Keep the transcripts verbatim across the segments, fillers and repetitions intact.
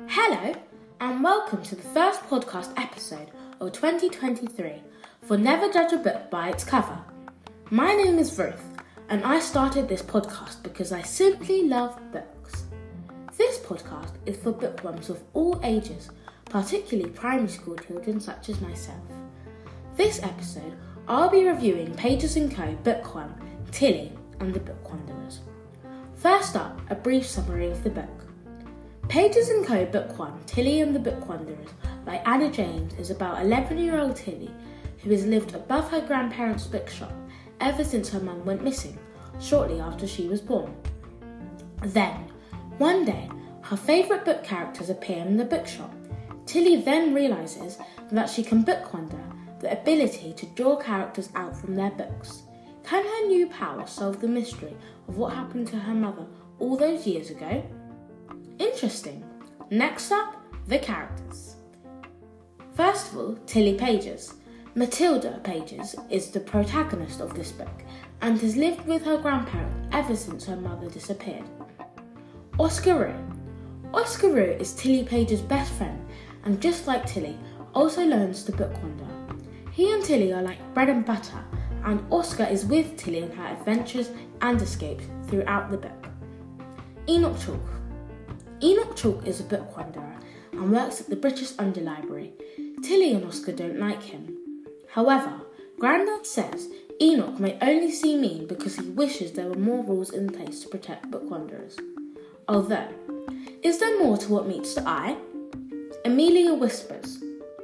Hello, and welcome to the first podcast episode of twenty twenty-three for Never Judge a Book by its Cover. My name is Ruth, and I started this podcast because I simply love books. This podcast is for bookworms of all ages, particularly primary school children such as myself. This episode, I'll be reviewing Pages and Co. bookworm Tilly and the Book Wanderers. First up, a brief summary of the book. Pages and Co. Book one, Tilly and the Book Wanderers by Anna James is about eleven-year-old Tilly who has lived above her grandparents' bookshop ever since her mum went missing, shortly after she was born. Then, one day, her favourite book characters appear in the bookshop. Tilly then realises that she can book wander, the ability to draw characters out from their books. Can her new power solve the mystery of what happened to her mother all those years ago? Interesting. Next up, the characters. First of all, Tilly Pages. Matilda Pages is the protagonist of this book and has lived with her grandparents ever since her mother disappeared. Oscar-Roo. Oscar-Roo is Tilly Pages' best friend and, just like Tilly, also learns to book wander. He and Tilly are like bread and butter, and Oscar is with Tilly in her adventures and escapes throughout the book. Enoch Chalk. Enoch Chalk is a book wanderer and works at the British Underlibrary. Tilly and Oscar don't like him. However, Grandad says Enoch may only seem mean because he wishes there were more rules in place to protect book wanderers. Although, is there more to what meets the eye? Amelia Whispers.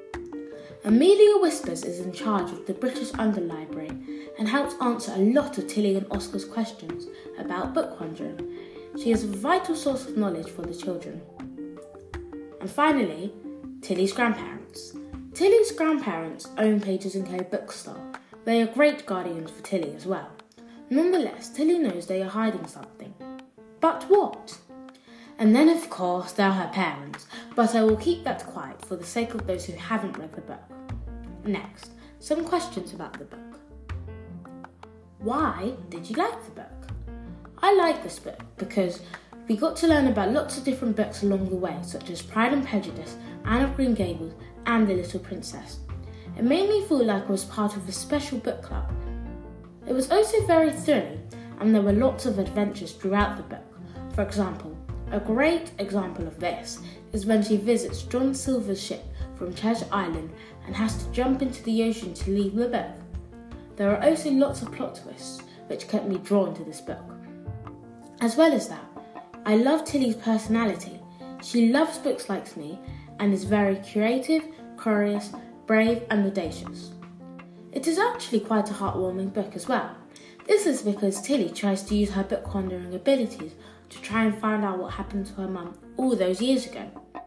Amelia Whispers is in charge of the British Underlibrary and helps answer a lot of Tilly and Oscar's questions about book wandering. She is a vital source of knowledge for the children. And finally, Tilly's grandparents. Tilly's grandparents own Pages and Co. bookstore. They are great guardians for Tilly as well. Nonetheless, Tilly knows they are hiding something. But what? And then of course there are her parents, but I will keep that quiet for the sake of those who haven't read the book. Next, some questions about the book. Why did you like the book? I like this book because we got to learn about lots of different books along the way, such as Pride and Prejudice, Anne of Green Gables, and The Little Princess. It made me feel like I was part of a special book club. It was also very thrilling, and there were lots of adventures throughout the book. For example, a great example of this is when she visits John Silver's ship from Treasure Island and has to jump into the ocean to leave the book. There are also lots of plot twists which kept me drawn to this book. As well as that, I love Tilly's personality. She loves books like me and is very creative, curious, brave and audacious. It is actually quite a heartwarming book as well. This is because Tilly tries to use her book wandering abilities to try and find out what happened to her mum all those years ago.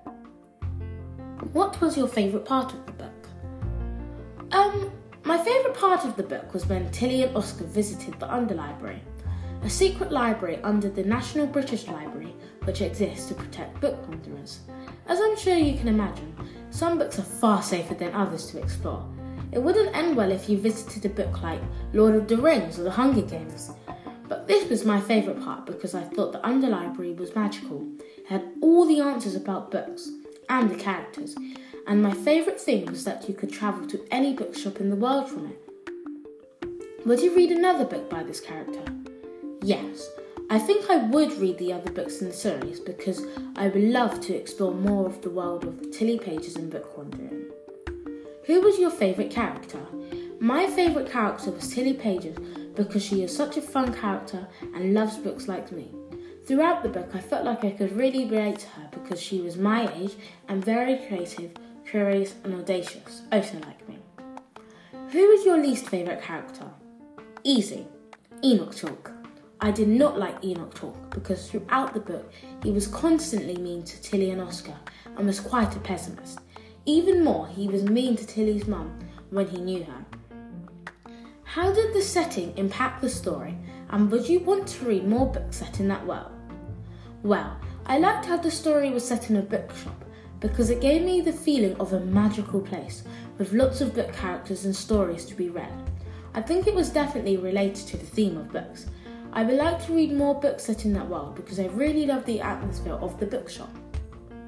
What was your favourite part of the book? Um, my favourite part of the book was when Tilly and Oscar visited the Underlibrary, a secret library under the National British Library which exists to protect book wanderers. As I'm sure you can imagine, some books are far safer than others to explore. It wouldn't end well if you visited a book like Lord of the Rings or The Hunger Games. But this was my favourite part because I thought the Underlibrary was magical. It had all the answers about books and the characters, and my favourite thing was that you could travel to any bookshop in the world from it. Would you read another book by this character? Yes, I think I would read the other books in the series because I would love to explore more of the world of Tilly Pages and book wandering. Who was your favourite character? My favourite character was Tilly Pages because she is such a fun character and loves books like me. Throughout the book, I felt like I could really relate to her because she was my age and very creative, curious and audacious, also like me. Who was your least favourite character? Easy. Enoch Chalk. I did not like Enoch Chalk because throughout the book he was constantly mean to Tilly and Oscar and was quite a pessimist. Even more, he was mean to Tilly's mum when he knew her. How did the setting impact the story, and would you want to read more books set in that world? Well, I liked how the story was set in a bookshop because it gave me the feeling of a magical place with lots of book characters and stories to be read. I think it was definitely related to the theme of books. I would like to read more books set in that world because I really love the atmosphere of the bookshop.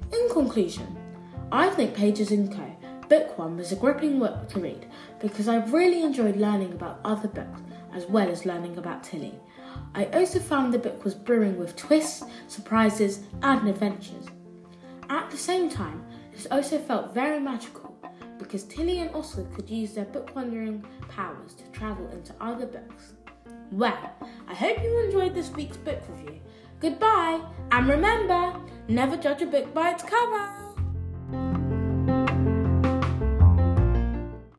In conclusion, I think Pages and Co. Book one was a gripping work to read because I really enjoyed learning about other books as well as learning about Tilly. I also found the book was brewing with twists, surprises and adventures. At the same time, it also felt very magical because Tilly and Oscar could use their book-wandering powers to travel into other books. Well, I hope you enjoyed this week's book review. Goodbye, and remember, never judge a book by its cover!